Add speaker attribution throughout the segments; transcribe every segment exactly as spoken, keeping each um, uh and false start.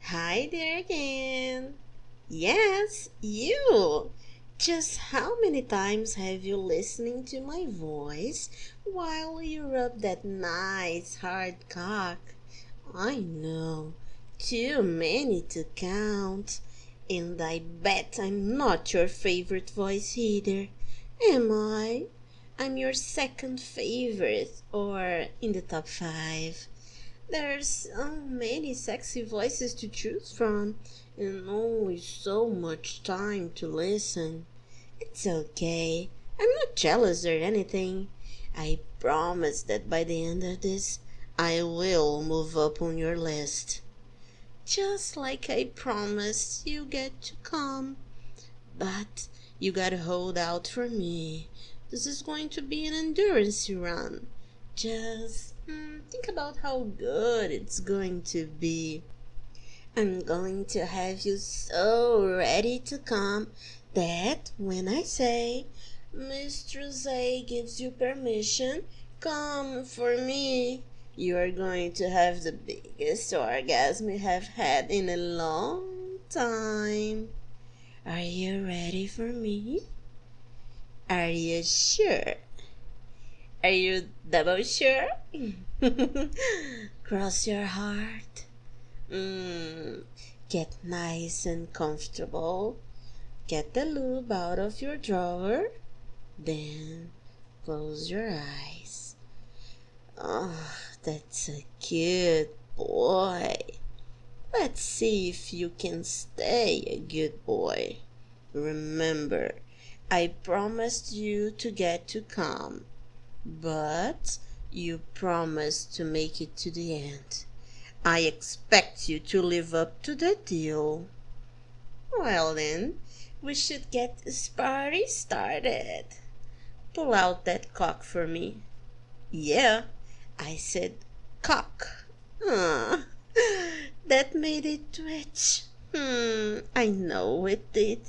Speaker 1: Hi there again. Yes, you. Just how many times have you listening to my voice while you rub that nice hard cock? I know, too many to count. And I bet I'm not your favorite voice either. Am I? I'm your second favorite, or in the top five. There's so many sexy voices to choose from, and only so much time to listen. It's okay. I'm not jealous or anything. I promise that by the end of this, I will move up on your list. Just like I promised you get to come. But you gotta hold out for me. This is going to be an endurance run. Just mm, think about how good it's going to be. I'm going to have you so ready to come that when I say Mistress A gives you permission, come for me, you are going to have the biggest orgasm you have had in a long time. Are you ready for me? Are you sure? Are you double sure? Cross your heart. Mm, get nice and comfortable. Get the lube out of your drawer. Then close your eyes. Oh, that's a good boy. Let's see if you can stay a good boy. Remember, I promised you to get to come, but you promised to make it to the end. I expect you to live up to the deal. Well then, we should get this party started. Pull out that cock for me. Yeah, I said cock. Ah, that made it twitch. Hmm, I know it did.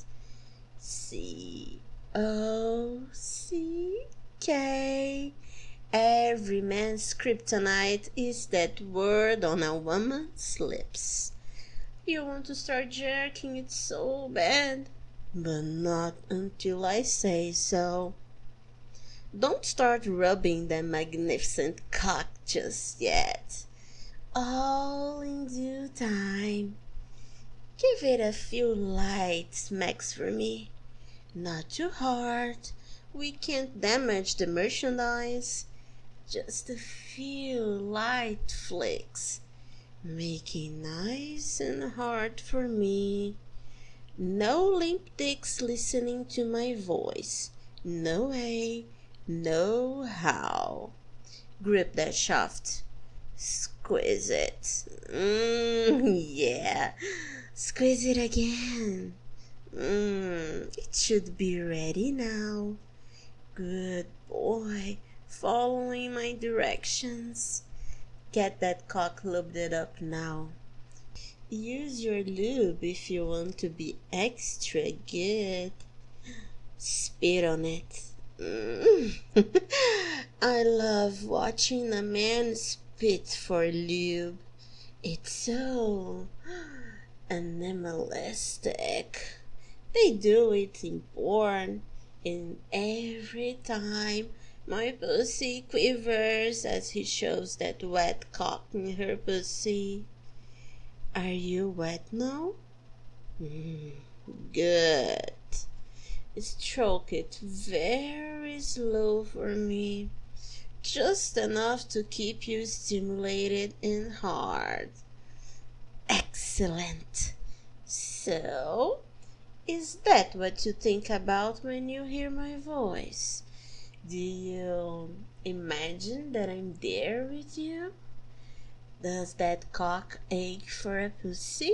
Speaker 1: C O C K. Every man's kryptonite is that word on a woman's lips. You want to start jerking it so bad, but not until I say so. Don't start rubbing that magnificent cock just yet. All in due time. Give it a few light smacks for me. Not too hard. We can't damage the merchandise. Just a few light flicks. Making nice and hard for me. No limp dicks listening to my voice. No way, no how. Grip that shaft. Squeeze it. Mmm, yeah. Squeeze it again. Mmm, it should be ready now. Good boy, following my directions. Get that cock lubed up now. Use your lube if you want to be extra good. Spit on it. Mm. I love watching a man spit for lube. It's so animalistic. They do it in porn, and every time my pussy quivers as he shows that wet cock in her pussy. Are you wet now? Mm, good. Stroke it very slow for me. Just enough to keep you stimulated and hard. Excellent. So, is that what you think about when you hear my voice? Do you imagine that I'm there with you? Does that cock ache for a pussy?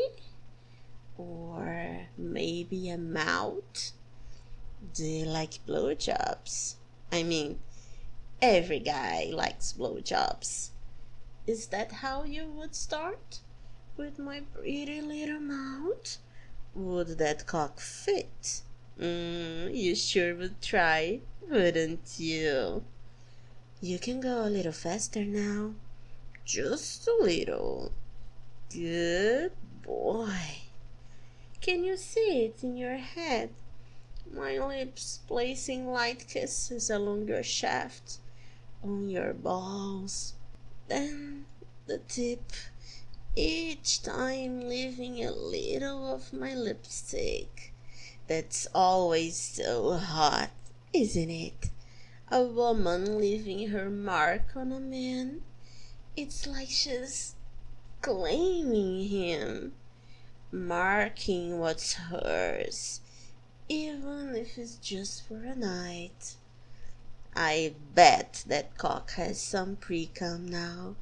Speaker 1: Or maybe a mouth? Do you like blowjobs? I mean, every guy likes blowjobs. Is that how you would start? With my pretty little mouth? Would that cock fit? Mm, you sure would try, wouldn't you? You can go a little faster now. Just a little. Good boy. Can you see it in your head? My lips placing light kisses along your shaft, on your balls. Then the tip, each time leaving a little of my lipstick. That's always so hot, isn't it? A woman leaving her mark on a man. It's like she's claiming him, marking what's hers, even if it's just for a night. I bet that cock has some pre-cum now.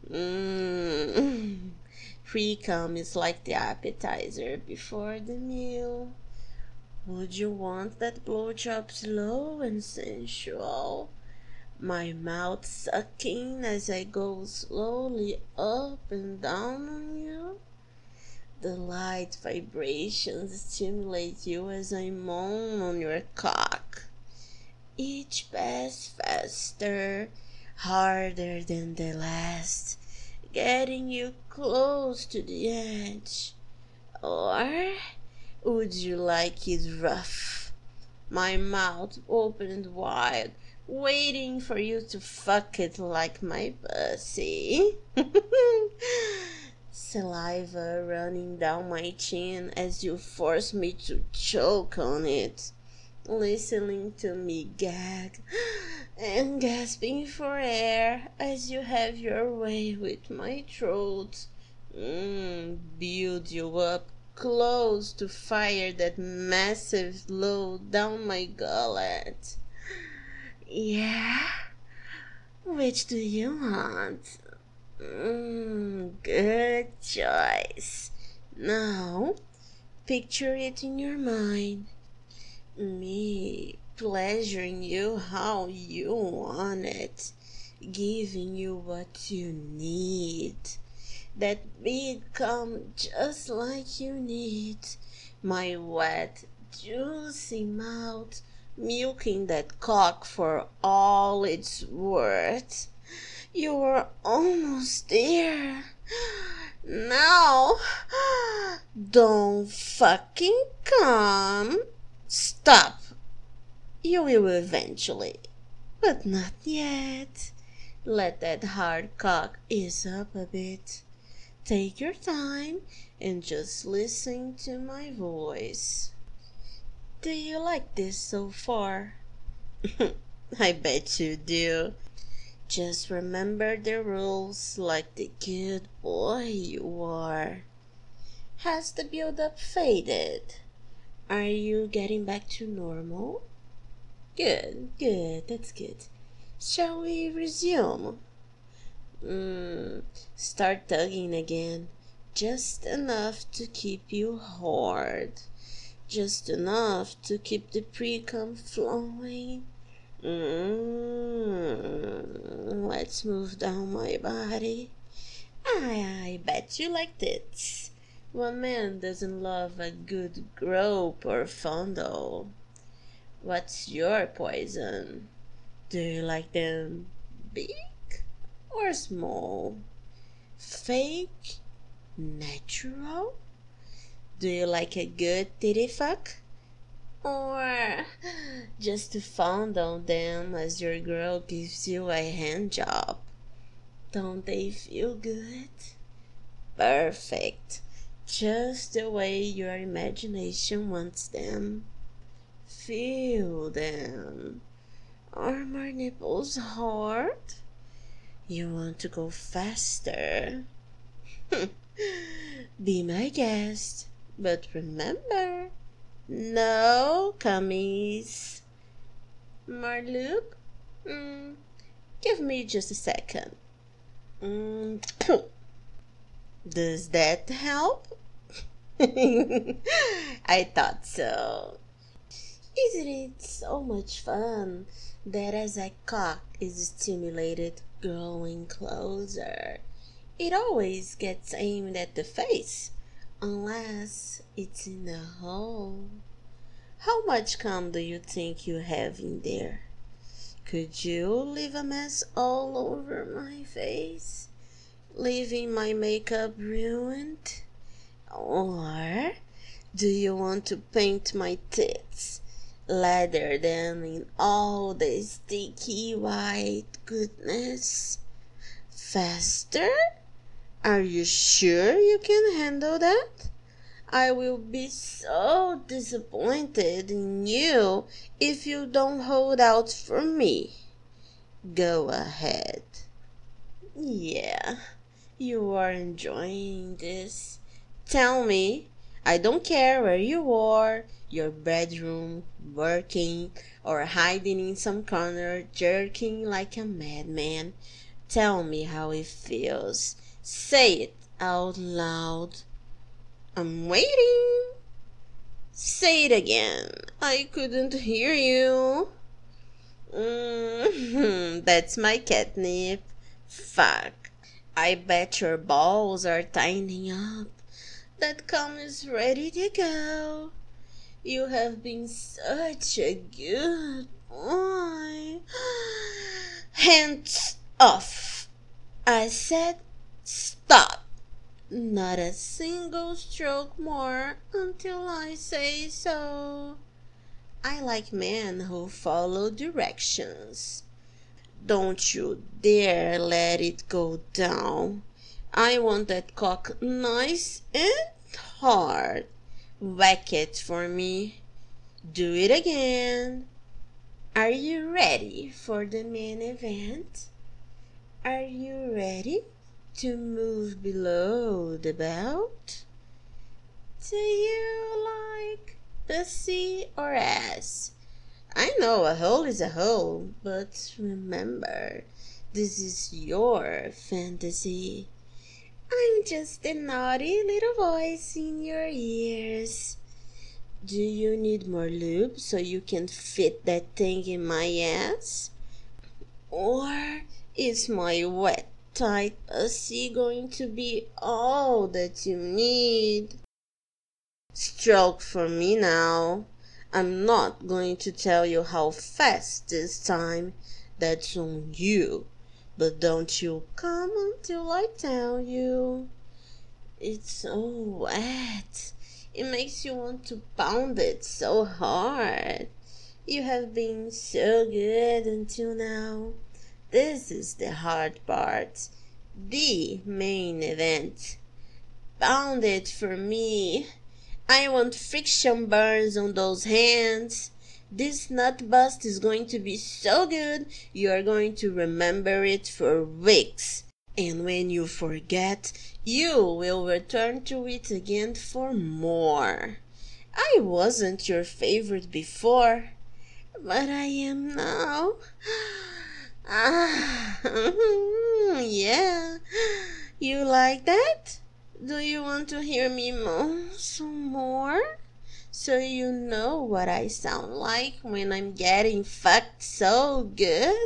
Speaker 1: Mmm. Pre-cum is like the appetizer before the meal. Would you want that blowjob slow and sensual? My mouth sucking as I go slowly up and down on you? The light vibrations stimulate you as I moan on your cock. Each pass faster, harder than the last, getting you close to the edge. Or would you like it rough? My mouth opened wide, waiting for you to fuck it like my pussy. Saliva running down my chin as you force me to choke on it, listening to me gag and gasping for air as you have your way with my throat. Mm, build you up close to fire that massive load down my gullet. Yeah? Which do you want? Mm, good choice. Now, picture it in your mind. Me pleasuring you how you want it, giving you what you need. That big cum just like you need. My wet, juicy mouth milking that cock for all it's worth. You're almost there. Now, don't fucking come. Stop. You will eventually, but not yet. Let that hard cock ease up a bit. Take your time and just listen to my voice. Do you like this so far? I bet you do. Just remember the rules like the good boy you are. Has the build-up faded? Are you getting back to normal? Good, good, that's good. Shall we resume? Mm, start tugging again. Just enough to keep you hard. Just enough to keep the pre-cum flowing. Mm, let's move down my body. I, I bet you like this. What man doesn't love a good grope or fondle? What's your poison? Do you like them big or small? Fake? Natural? Do you like a good titty fuck? Or just to fondle them as your girl gives you a hand job? Don't they feel good? Perfect. Just the way your imagination wants them. Feel them. Are my nipples hard? You want to go faster? Be my guest, but remember, no cummies. Marloop? Mm, give me just a second. Mm, does that help? I thought so. Isn't it so much fun that as a cock is stimulated growing closer, it always gets aimed at the face, unless it's in a hole? How much cum do you think you have in there? Could you leave a mess all over my face, leaving my makeup ruined? Or Do you want to paint my tits, lather them in all the sticky white goodness? Faster? Are you sure you can handle that? I will be so disappointed in you if you don't hold out for me. Go ahead. Yeah, you are enjoying this. Tell me, I don't care where you are, your bedroom, working, or hiding in some corner, jerking like a madman. Tell me how it feels. Say it out loud. I'm waiting. Say it again. I couldn't hear you. Mm-hmm. That's my catnip. Fuck. I bet your balls are tightening up. That cum is ready to go. You have been such a good boy. Hands off. I said stop. Not a single stroke more until I say so. I like men who follow directions. Don't you dare let it go down. I want that cock nice and hard. Whack it for me. Do it again. Are you ready for the main event? Are you ready to move below the belt? Do you like the C or S? I know a hole is a hole, but remember, this is your fantasy. I'm just a naughty little voice in your ears. Do you need more lube so you can fit that thing in my ass? Or is my wet, tight pussy going to be all that you need? Stroke for me now. I'm not going to tell you how fast this time. That's on you. But don't you come until I tell you. It's so wet. It makes you want to pound it so hard. You have been so good until now. This is the hard part. The main event. Pound it for me. I want friction burns on those hands. This nut bust is going to be so good, you are going to remember it for weeks. And when you forget, you will return to it again for more. I wasn't your favorite before, but I am now. Ah, yeah. You like that? Do you want to hear me moan some more? So you know what I sound like when I'm getting fucked so good?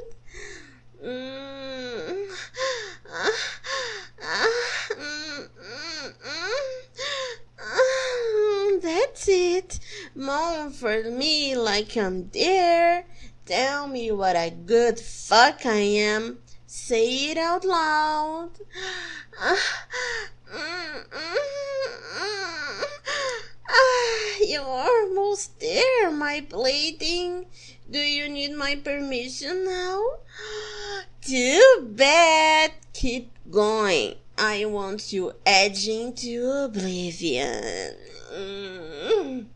Speaker 1: Mm. Ah, ah, mm, mm, mm. Ah, that's it. Moan for me like I'm there. Tell me what a good fuck I am. Say it out loud. Ah, mm, mm, mm. Ah, you're almost there, my plaything. Do you need my permission now? Too bad. Keep going. I want you edging to oblivion. Mm.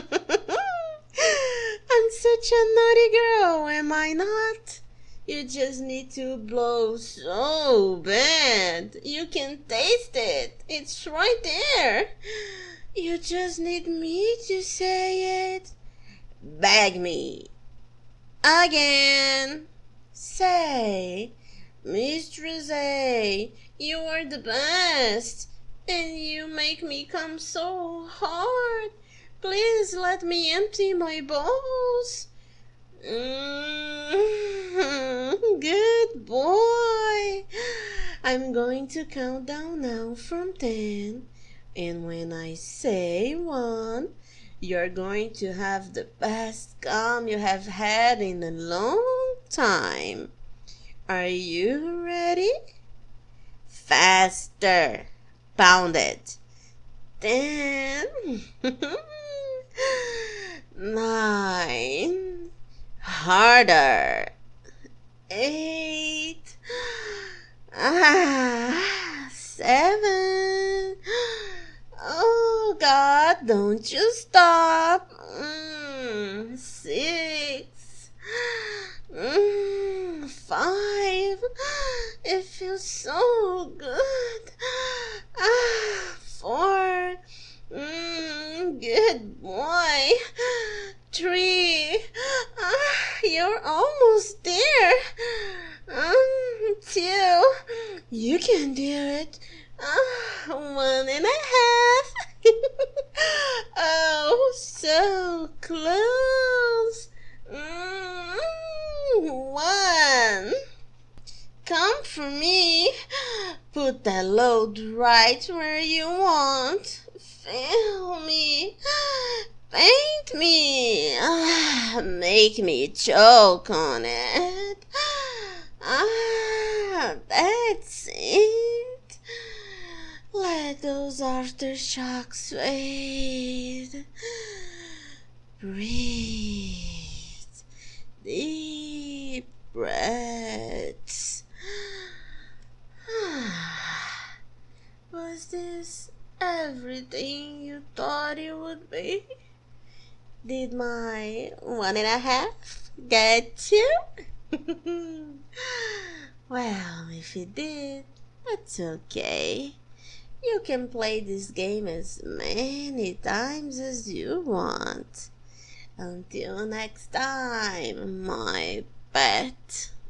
Speaker 1: I'm such a naughty girl, am I not? You just need to blow so bad. You can taste it. It's right there. You just need me to say it. Beg me. Again. Say, Mistress A, you are the best. And you make me come so hard. Please let me empty my balls. Mm, good boy. I'm going to count down now from ten. And when I say one, you're going to have the best cum you have had in a long time. Are you ready? Faster. Pound it. ten, nine, harder, eight, ah, seven. Oh God, don't you stop. Mm, six, mm, five. It feels so good. Ah, four. Mm, good boy. Three. Ah, you're almost there. Um, two. You can do it. Ah, one and a half. Oh, so close. Mm, one. Come for me. Put that load right where you want. Feel me. Paint me. Ah, make me choke on it. Ah, that's it. Let those aftershocks fade. Breathe. Deep breaths. Was this everything you thought it would be? Did my one and a half get you? Well, if it did, that's okay. You can play this game as many times as you want. Until next time, my pet.